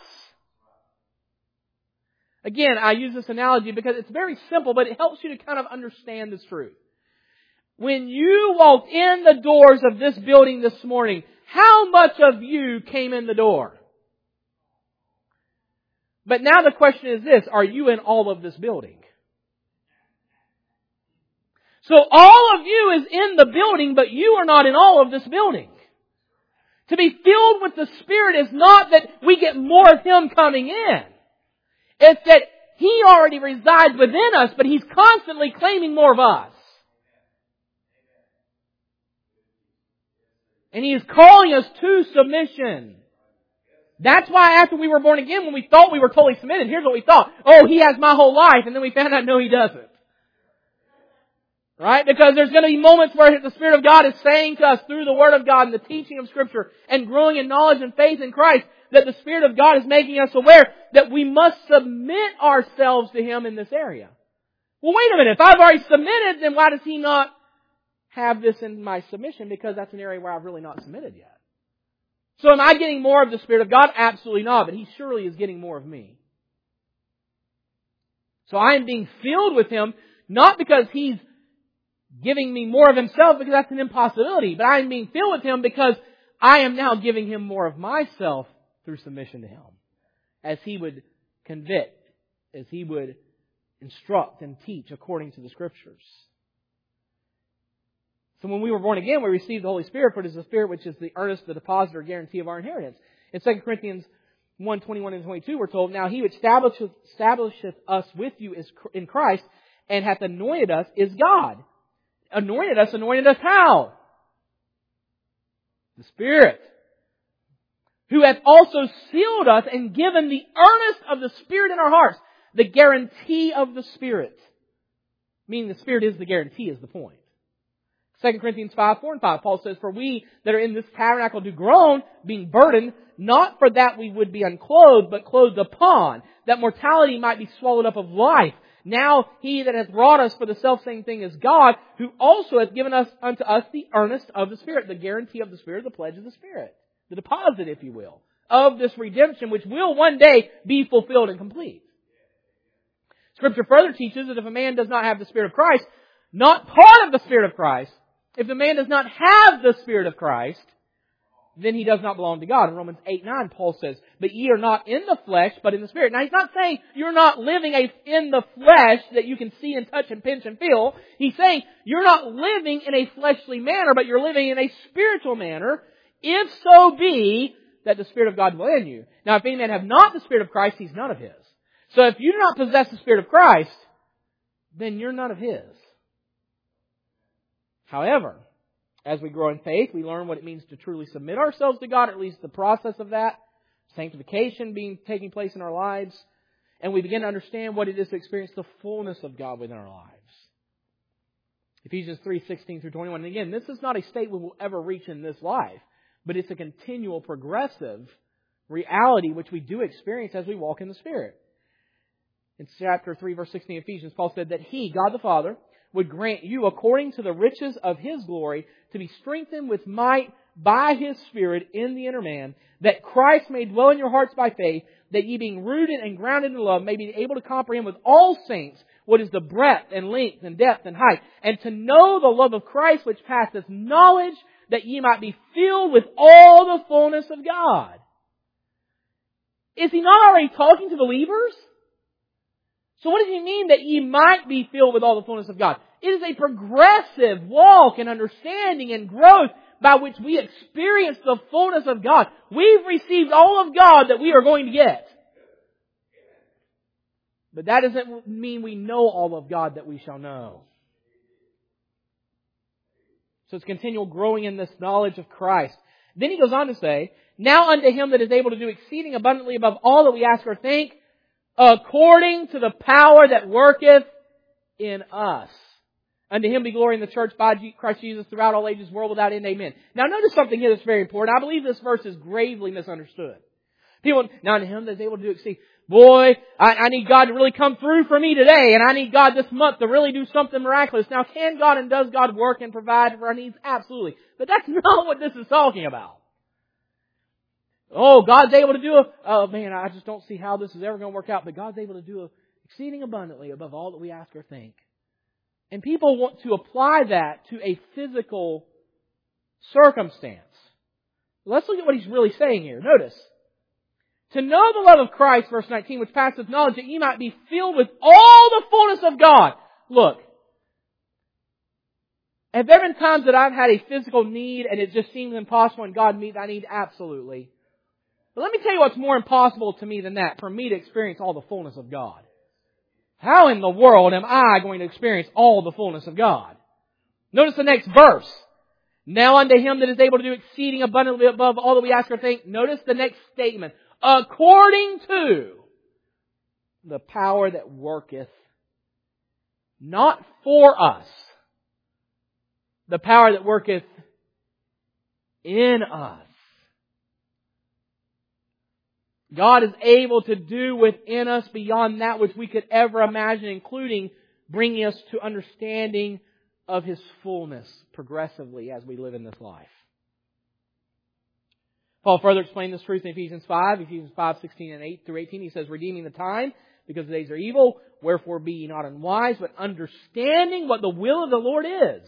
Again, I use this analogy because it's very simple, but it helps you to kind of understand this truth. When you walked in the doors of this building this morning, how much of you came in the door? But now the question is this, are you in all of this building? So all of you is in the building, but you are not in all of this building. To be filled with the Spirit is not that we get more of Him coming in. It's that He already resides within us, but He's constantly claiming more of us. And He is calling us to submission. That's why after we were born again, when we thought we were totally submitted, here's what we thought. Oh, He has my whole life. And then we found out, no, He doesn't. Right? Because there's going to be moments where the Spirit of God is saying to us through the Word of God and the teaching of Scripture and growing in knowledge and faith in Christ, that the Spirit of God is making us aware that we must submit ourselves to Him in this area. Well, wait a minute. If I've already submitted, then why does He not have this in my submission? Because that's an area where I've really not submitted yet. So am I getting more of the Spirit of God? Absolutely not. But He surely is getting more of me. So I am being filled with Him, not because He's giving me more of Himself, because that's an impossibility. But I am being filled with Him because I am now giving Him more of myself through submission to Him. As He would convict, as He would instruct and teach according to the Scriptures. So when we were born again, we received the Holy Spirit, for it is the Spirit which is the earnest, the deposit or guarantee of our inheritance. In Second Corinthians one, twenty-one and twenty-two, we're told, now He which establisheth, establisheth us with you is in Christ, and hath anointed us is God. Anointed us, anointed us how? The Spirit. Who hath also sealed us and given the earnest of the Spirit in our hearts. The guarantee of the Spirit. Meaning the Spirit is the guarantee is the point. Second Corinthians five, four and five, Paul says, for we that are in this tabernacle do groan, being burdened, not for that we would be unclothed, but clothed upon, that mortality might be swallowed up of life. Now He that hath wrought us for the selfsame thing is God, who also hath given us unto us the earnest of the Spirit, the guarantee of the Spirit, the pledge of the Spirit, the deposit, if you will, of this redemption, which will one day be fulfilled and complete. Scripture further teaches that if a man does not have the Spirit of Christ, not part of the Spirit of Christ, if the man does not have the Spirit of Christ, then he does not belong to God. In Romans eight, nine, Paul says, but ye are not in the flesh, but in the Spirit. Now, he's not saying you're not living a, in the flesh that you can see and touch and pinch and feel. He's saying you're not living in a fleshly manner, but you're living in a spiritual manner, if so be that the Spirit of God dwell in you. Now, if any man have not the Spirit of Christ, he's none of His. So if you do not possess the Spirit of Christ, then you're none of His. However, as we grow in faith, we learn what it means to truly submit ourselves to God, at least the process of that, sanctification being taking place in our lives, and we begin to understand what it is to experience the fullness of God within our lives. Ephesians three, sixteen through twenty-one. And again, this is not a state we will ever reach in this life, but it's a continual, progressive reality which we do experience as we walk in the Spirit. In chapter three, verse sixteen of Ephesians, Paul said that He, God the Father, would grant you, according to the riches of His glory, to be strengthened with might by His Spirit in the inner man, that Christ may dwell in your hearts by faith, that ye being rooted and grounded in love may be able to comprehend with all saints what is the breadth and length and depth and height, and to know the love of Christ which passeth knowledge, that ye might be filled with all the fullness of God. Is He not already talking to believers? So what does He mean that ye might be filled with all the fullness of God? It is a progressive walk in understanding and growth by which we experience the fullness of God. We've received all of God that we are going to get. But that doesn't mean we know all of God that we shall know. So it's continual growing in this knowledge of Christ. Then he goes on to say, now unto Him that is able to do exceeding abundantly above all that we ask or think, according to the power that worketh in us. Unto Him be glory in the church by Christ Jesus throughout all ages, world without end. Amen. Now notice something here that's very important. I believe this verse is gravely misunderstood. People, now to Him that is able to do exceeding. Boy, I, I need God to really come through for me today, and I need God this month to really do something miraculous. Now, can God and does God work and provide for our needs? Absolutely. But that's not what this is talking about. Oh, God's able to do a, oh man, I just don't see how this is ever going to work out, but God's able to do a, exceeding abundantly above all that we ask or think. And people want to apply that to a physical circumstance. Let's look at what He's really saying here. Notice. To know the love of Christ, verse nineteen, which passeth knowledge, that ye might be filled with all the fullness of God. Look. Have there been times that I've had a physical need and it just seems impossible and God meet that need? Absolutely. But let me tell you what's more impossible to me than that, for me to experience all the fullness of God. How in the world am I going to experience all the fullness of God? Notice the next verse. Now unto Him that is able to do exceeding abundantly above all that we ask or think. Notice the next statement. According to the power that worketh, not for us, the power that worketh in us. God is able to do within us beyond that which we could ever imagine, including bringing us to understanding of His fullness progressively as we live in this life. Paul further explained this truth in Ephesians five, Ephesians five, sixteen and eight through eighteen. He says, redeeming the time, because the days are evil, wherefore be ye not unwise, but understanding what the will of the Lord is.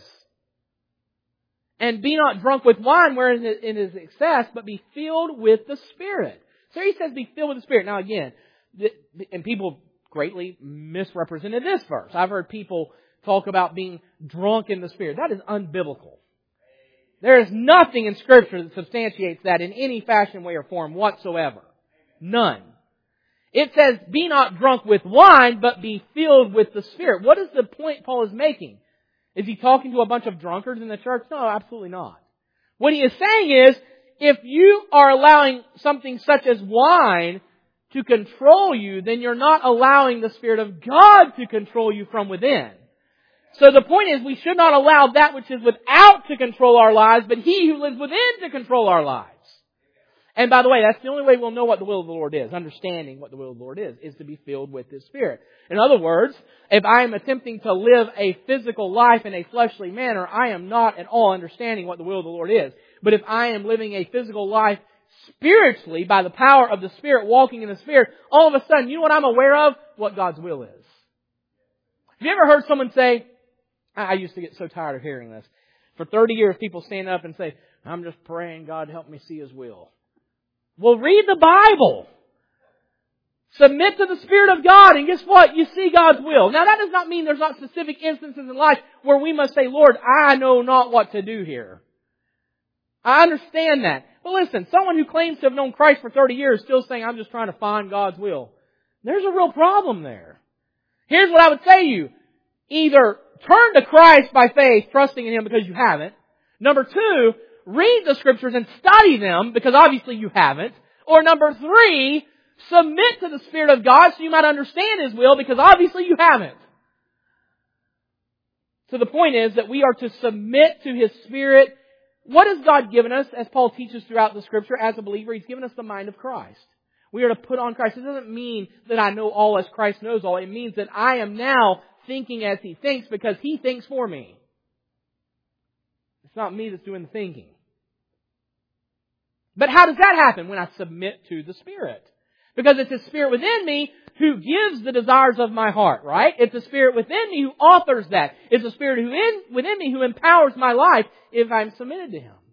And be not drunk with wine wherein it is excess, but be filled with the Spirit. So he says be filled with the Spirit. Now again, and people greatly misrepresented this verse. I've heard people talk about being drunk in the Spirit. That is unbiblical. There is nothing in Scripture that substantiates that in any fashion, way, or form whatsoever. None. It says, be not drunk with wine, but be filled with the Spirit. What is the point Paul is making? Is he talking to a bunch of drunkards in the church? No, absolutely not. What he is saying is, if you are allowing something such as wine to control you, then you're not allowing the Spirit of God to control you from within. So the point is, we should not allow that which is without to control our lives, but He who lives within to control our lives. And by the way, that's the only way we'll know what the will of the Lord is. Understanding what the will of the Lord is, is to be filled with His Spirit. In other words, if I am attempting to live a physical life in a fleshly manner, I am not at all understanding what the will of the Lord is. But if I am living a physical life spiritually, by the power of the Spirit, walking in the Spirit, all of a sudden, you know what I'm aware of? What God's will is. Have you ever heard someone say, I used to get so tired of hearing this. For thirty years, people stand up and say, I'm just praying God help me see His will. Well, read the Bible. Submit to the Spirit of God, and guess what? You see God's will. Now, that does not mean there's not specific instances in life where we must say, Lord, I know not what to do here. I understand that. But listen, someone who claims to have known Christ for thirty years is still saying, I'm just trying to find God's will. There's a real problem there. Here's what I would say to you. Either turn to Christ by faith, trusting in Him because you haven't. Number two, read the Scriptures and study them because obviously you haven't. Or number three, submit to the Spirit of God so you might understand His will because obviously you haven't. So the point is that we are to submit to His Spirit. What has God given us, as Paul teaches throughout the Scripture, as a believer? He's given us the mind of Christ. We are to put on Christ. It doesn't mean that I know all as Christ knows all. It means that I am now thinking as He thinks because He thinks for me. It's not me that's doing the thinking. But how does that happen? When I submit to the Spirit. Because it's His Spirit within me who gives the desires of my heart, right? It's the Spirit within me who authors that. It's the Spirit who in, within me who empowers my life if I'm submitted to Him.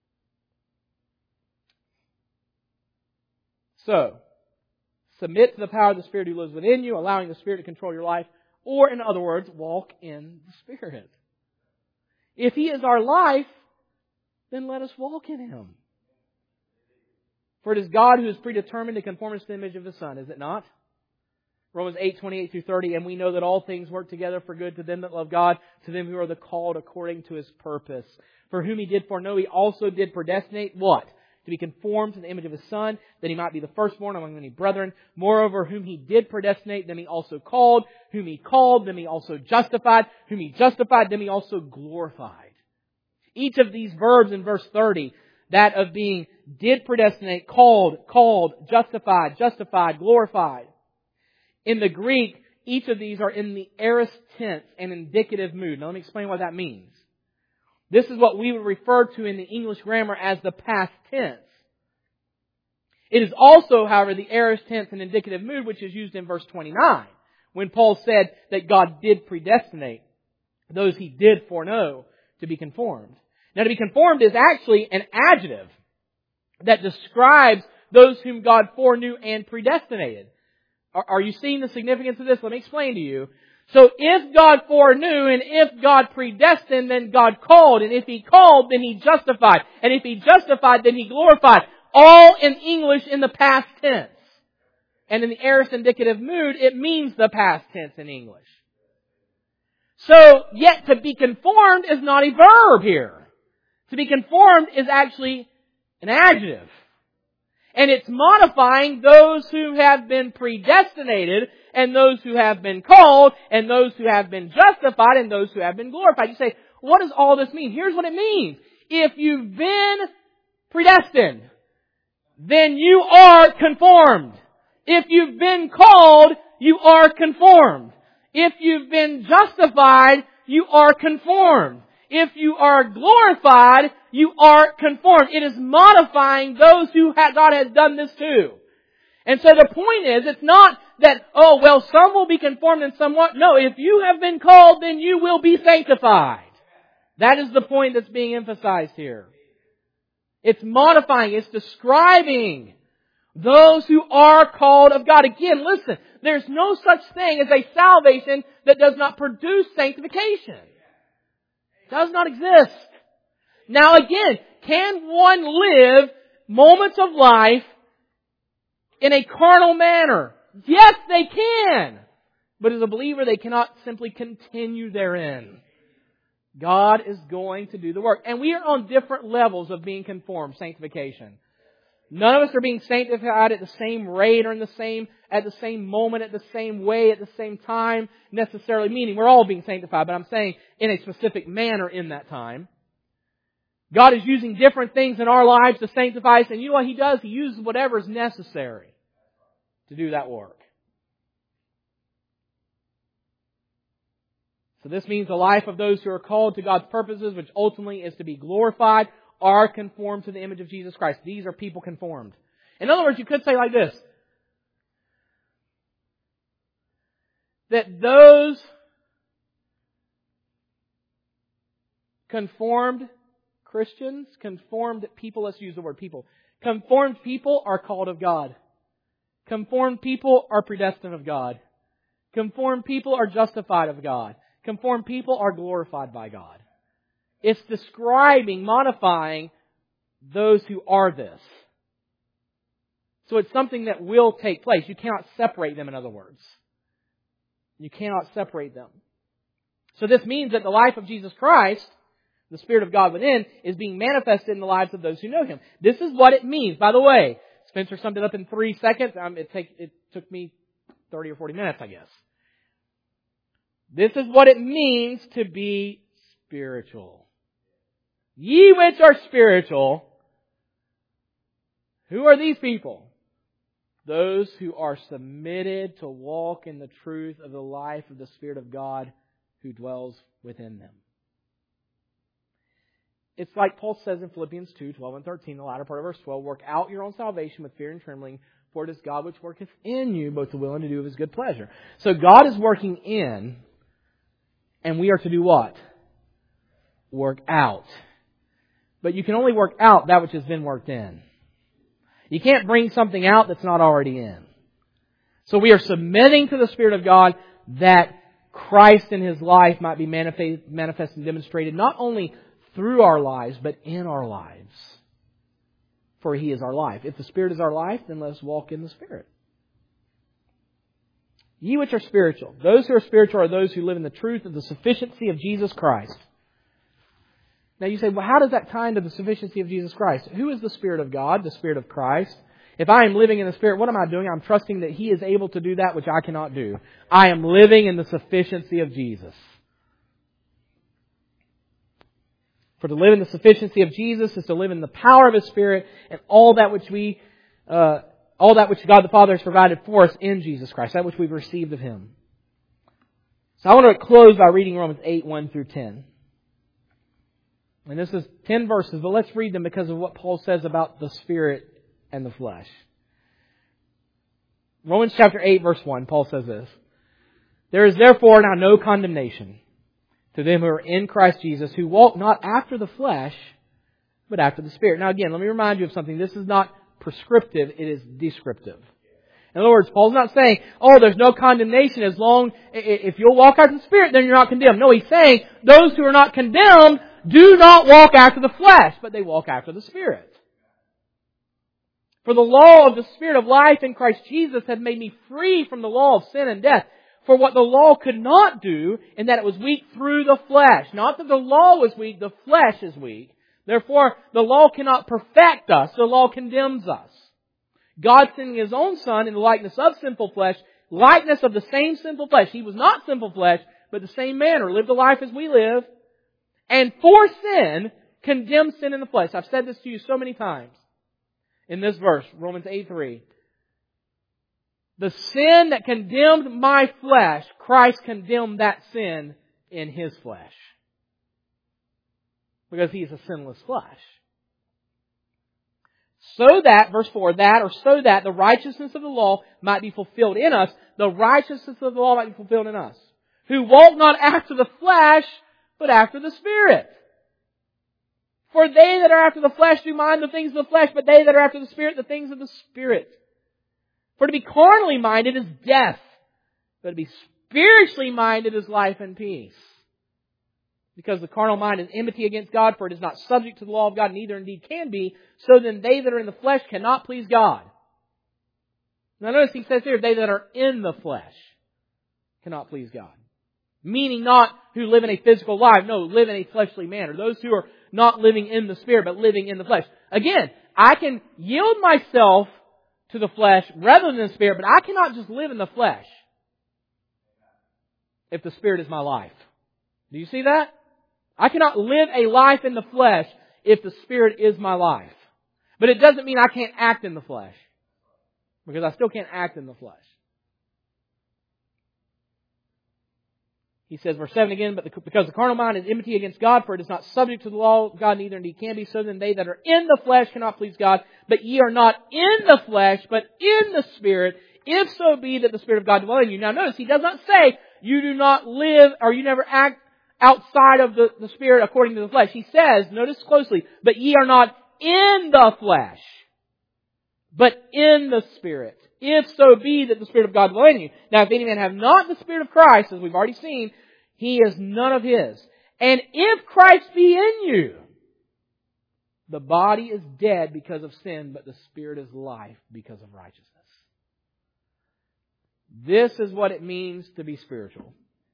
So, submit to the power of the Spirit who lives within you, allowing the Spirit to control your life. Or, in other words, walk in the Spirit. If He is our life, then let us walk in Him. For it is God who is predetermined to conform us to the image of His Son, is it not? Romans eight, twenty-eight through thirty, and we know that all things work together for good to them that love God, to them who are the called according to His purpose. For whom He did foreknow, He also did predestinate what? To be conformed to the image of His Son, that He might be the firstborn among many brethren. Moreover, whom He did predestinate, them He also called. Whom He called, them He also justified. Whom He justified, them He also glorified. Each of these verbs in verse thirty, that of being did predestinate, called, called, justified, justified, glorified. In the Greek, each of these are in the aorist tense and indicative mood. Now let me explain what that means. This is what we would refer to in the English grammar as the past tense. It is also, however, the aorist tense and indicative mood which is used in verse twenty-nine, when Paul said that God did predestinate those He did foreknow to be conformed. Now, to be conformed is actually an adjective that describes those whom God foreknew and predestinated. Are, are you seeing the significance of this? Let me explain to you. So if God foreknew and if God predestined, then God called. And if He called, then He justified. And if He justified, then He glorified. All in English in the past tense. And in the aorist indicative mood, it means the past tense in English. So, yet to be conformed is not a verb here. To be conformed is actually an adjective. And it's modifying those who have been predestinated, and those who have been called, and those who have been justified, and those who have been glorified. You say, what does all this mean? Here's what it means. If you've been predestined, then you are conformed. If you've been called, you are conformed. If you've been justified, you are conformed. If you are glorified, you are conformed. It is modifying those who God has done this to. And so the point is, it's not that, oh, well, some will be conformed and some won't. No, if you have been called, then you will be sanctified. That is the point that's being emphasized here. It's modifying, it's describing those who are called of God. Again, listen, there's no such thing as a salvation that does not produce sanctification. It does not exist. Now again, can one live moments of life in a carnal manner? Yes, they can. But as a believer, they cannot simply continue therein. God is going to do the work. And we are on different levels of being conformed, sanctification. None of us are being sanctified at the same rate or in the same, at the same moment, at the same way, at the same time, necessarily, meaning we're all being sanctified, but I'm saying in a specific manner in that time. God is using different things in our lives to sanctify us, and you know what He does? He uses whatever is necessary to do that work. So this means the life of those who are called to God's purposes, which ultimately is to be glorified, are conformed to the image of Jesus Christ. These are people conformed. In other words, you could say like this, that those conformed Christians, conformed people, let's use the word people, conformed people are called of God. Conformed people are predestined of God. Conformed people are justified of God. Conformed people are glorified by God. It's describing, modifying those who are this. So it's something that will take place. You cannot separate them, in other words. You cannot separate them. So this means that the life of Jesus Christ, the Spirit of God within, is being manifested in the lives of those who know Him. This is what it means. By the way, Spencer summed it up in three seconds. Um, it, take, it took me thirty or forty minutes, I guess. This is what it means to be spiritual. Ye which are spiritual, who are these people? Those who are submitted to walk in the truth of the life of the Spirit of God who dwells within them. It's like Paul says in Philippians two, twelve and thirteen, the latter part of verse twelve, work out your own salvation with fear and trembling, for it is God which worketh in you both to will and to do of His good pleasure. So God is working in, and we are to do what? Work out. But you can only work out that which has been worked in. You can't bring something out that's not already in. So we are submitting to the Spirit of God that Christ in His life might be manifest, manifest and demonstrated not only through our lives, but in our lives. For He is our life. If the Spirit is our life, then let us walk in the Spirit. Ye which are spiritual. Those who are spiritual are those who live in the truth of the sufficiency of Jesus Christ. Now you say, well, how does that tie into the sufficiency of Jesus Christ? Who is the Spirit of God? The Spirit of Christ. If I am living in the Spirit, what am I doing? I'm trusting that He is able to do that which I cannot do. I am living in the sufficiency of Jesus. For to live in the sufficiency of Jesus is to live in the power of His Spirit and all that which we, uh, all that which God the Father has provided for us in Jesus Christ, that which we've received of Him. So I want to close by reading Romans eight, one through ten. And this is ten verses, but let's read them because of what Paul says about the Spirit and the flesh. Romans chapter eight, verse one, Paul says this. There is therefore now no condemnation to them who are in Christ Jesus, who walk not after the flesh, but after the Spirit. Now again, let me remind you of something. This is not prescriptive, it is descriptive. In other words, Paul's not saying, oh, there's no condemnation as long, if you'll walk after the Spirit, then you're not condemned. No, he's saying, those who are not condemned do not walk after the flesh, but they walk after the Spirit. For the law of the Spirit of life in Christ Jesus had made me free from the law of sin and death. For what the law could not do, in that it was weak through the flesh. Not that the law was weak, the flesh is weak. Therefore, the law cannot perfect us. The law condemns us. God sending His own Son in the likeness of sinful flesh, likeness of the same sinful flesh. He was not sinful flesh, but the same manner, lived a life as we live. And for sin, condemned sin in the flesh. I've said this to you so many times. In this verse, Romans eight three. The sin that condemned my flesh, Christ condemned that sin in His flesh. Because He is a sinless flesh. So that, verse four, that or so that the righteousness of the law might be fulfilled in us. The righteousness of the law might be fulfilled in us. Who walk not after the flesh, but after the Spirit. For they that are after the flesh do mind the things of the flesh, but they that are after the Spirit, the things of the Spirit. For to be carnally minded is death, but to be spiritually minded is life and peace. Because the carnal mind is enmity against God, for it is not subject to the law of God, neither indeed can be. So then they that are in the flesh cannot please God. Now notice he says here, they that are in the flesh cannot please God. Meaning not who live in a physical life, no, live in a fleshly manner. Those who are not living in the Spirit, but living in the flesh. Again, I can yield myself to the flesh rather than the Spirit, but I cannot just live in the flesh if the Spirit is my life. Do you see that? I cannot live a life in the flesh if the Spirit is my life. But it doesn't mean I can't act in the flesh. Because I still can't act in the flesh. He says, verse seven again, but the, because the carnal mind is enmity against God, for it is not subject to the law of God, neither indeed can be. So then they that are in the flesh cannot please God. But ye are not in the flesh, but in the Spirit, if so be that the Spirit of God dwell in you. Now notice, he does not say you do not live or you never act outside of the, the Spirit according to the flesh. He says, notice closely, but ye are not in the flesh, but in the Spirit. If so be that the Spirit of God dwell in you. Now if any man have not the Spirit of Christ, as we've already seen, he is none of His. And if Christ be in you, the body is dead because of sin, but the Spirit is life because of righteousness. This is what it means to be spiritual.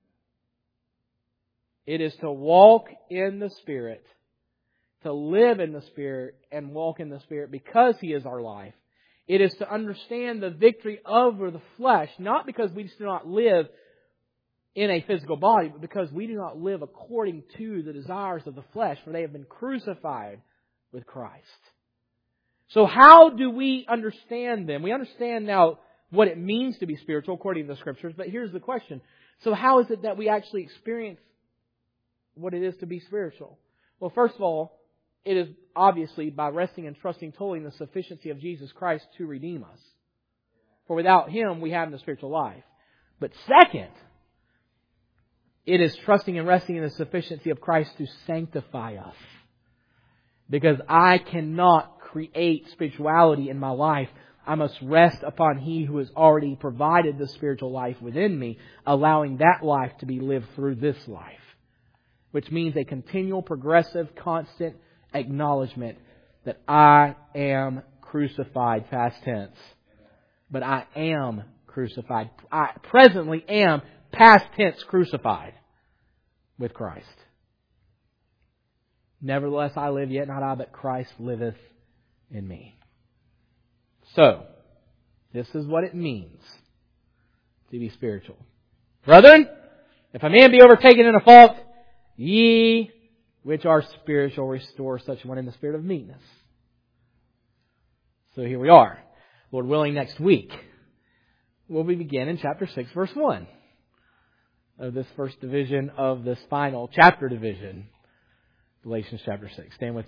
It is to walk in the Spirit, to live in the Spirit and walk in the Spirit because He is our life. It is to understand the victory over the flesh, not because we do not live in a physical body, but because we do not live according to the desires of the flesh, for they have been crucified with Christ. So how do we understand them? We understand now what it means to be spiritual according to the Scriptures, but here's the question. So how is it that we actually experience what it is to be spiritual? Well, first of all, it is obviously by resting and trusting totally in the sufficiency of Jesus Christ to redeem us. For without Him, we have no spiritual life. But second, it is trusting and resting in the sufficiency of Christ to sanctify us. Because I cannot create spirituality in my life. I must rest upon He who has already provided the spiritual life within me, allowing that life to be lived through this life. Which means a continual, progressive, constant acknowledgement that I am crucified, past tense. But I am crucified. I presently am past tense crucified with Christ. Nevertheless I live, yet not I, but Christ liveth in me. So, this is what it means to be spiritual. Brethren, if a man be overtaken in a fault, ye which are spiritual, restore such one in the spirit of meekness. So here we are. Lord willing, next week we'll begin in chapter six, verse one of this first division of this final chapter division, Galatians chapter six. Stand with